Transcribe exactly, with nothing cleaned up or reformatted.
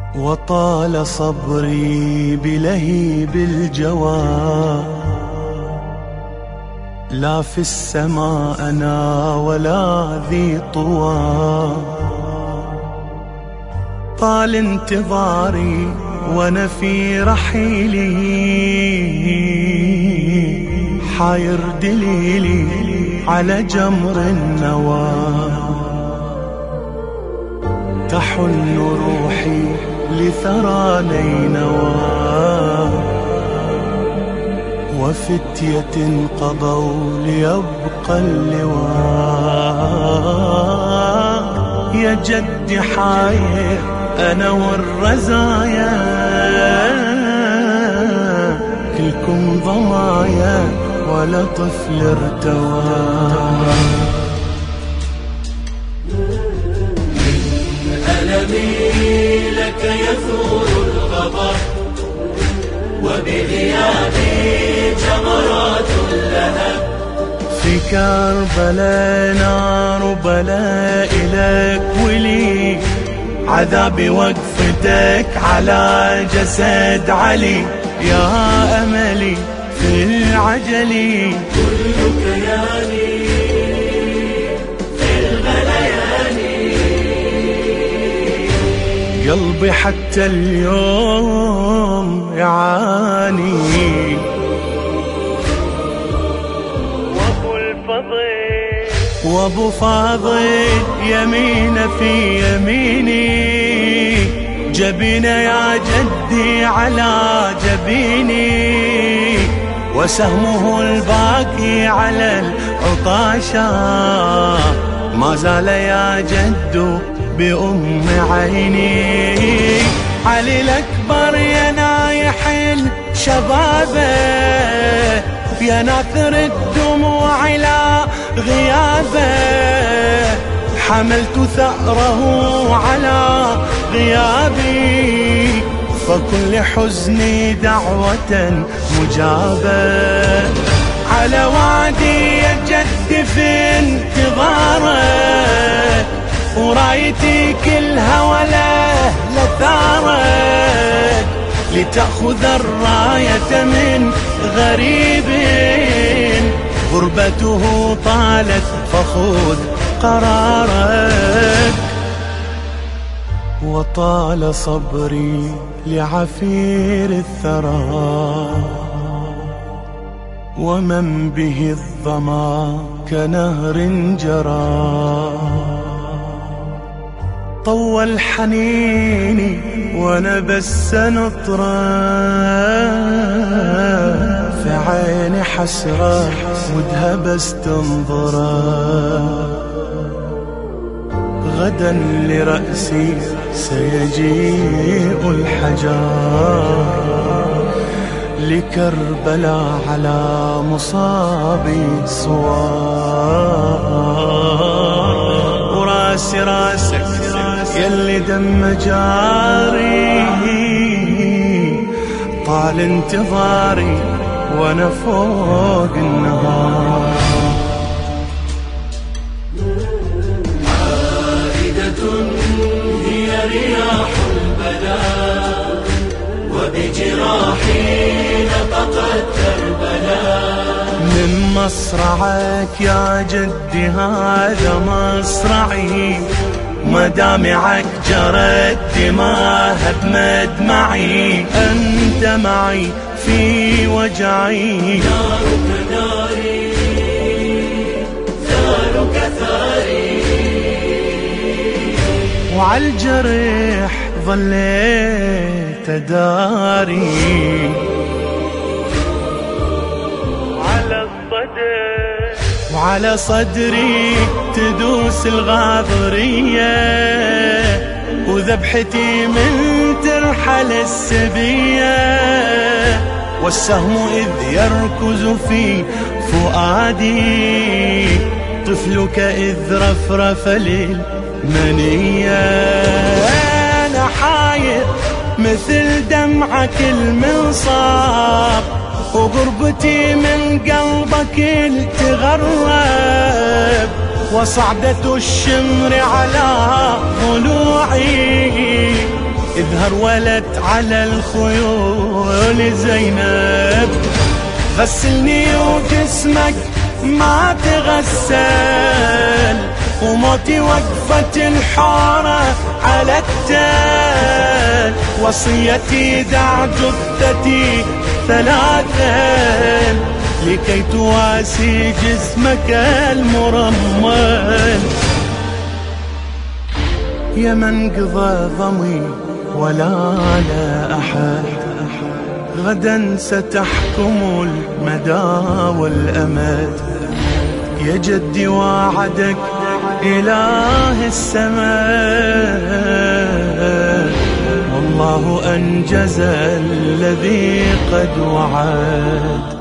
وطال صبري بلهيب الجوى، لا في السماء أنا ولا ذي طوى. طال انتظاري وانا في رحيلي، حاير دليلي على جمر النوى. تحن روحي لثرى نينوى، وفتية قضوا ليبقى اللواء. يا جد حاير أنا والرزايا، كلكم ضمايا ولا طفل ارتوى. ألمي لك يثور الغضب، وبغيابي جمرات اللهب. في كربلاء نار بلاء لك ولي، عذابي وقفتك على جسد علي. يا أملي في العجل، كل كياني في الغليان. قلبي حتى اليوم يعاني. وابو الفضل وابو فاضل يمين في يميني، جبينه يا جدي على جبيني، وسهمه الباقي على العطاشة. ما زال يا جد بأم عيني، علي الأكبر يا نايح الشبابه، يا ناثر الدموع لا غيابه. حملت ثأره على غيابي، فكن لحزني دعوة مجابة. على وعدي يا جد في انتظارك، ورايتي كلها ولا لثارك، لتأخذ الراية من غريب. غربته طالت فخذ قرارك. وطال صبري لعفير الثرى، ومن به الظما كنهر جرى. طول حنيني وانا بس نطرة، في عيني حسرة ودها بس تنظره. غدا لرأسي سيجيء الحجار، لكربلاء على مصابي صوار. وراسي راسك يلي دم جاري، طال انتظاري وانا فوق النهار. عائدة هي رياح البلاء، وبجراحي نطقت كربلاء. من مصرعك يا جدي هذا مصرعي، مدامعك جرت دماها بمدمعي. أنت معي في وجعي، نارك ناري ثارك ثاري. وعالجرح ظليت أداري، وعلى الصدر وعلى صدري تدوس الغاضرية. وذبحتي من ترحل السبية، والسهم إذ يركز في فؤادي. طفلك إذ رفرف للمنية. أنا حاير مثل دمعك المنصاب، وقربتي من قلبك تغرب. وصعدة الشمر على ضلوعي، اذ هرولت على الخيول زينب غسلني وجسمك ما تغسل، وموتي وقفة الحارة على التل، وصيتي دع جثتي ثلاثا لكي تواسي جسمك المرمل. يا من قضى ضمي ولا لا أحد، غدا ستحكم المدى والأمد. يا جدي وعدك إله السماء، والله أنجز الذي قد وعد.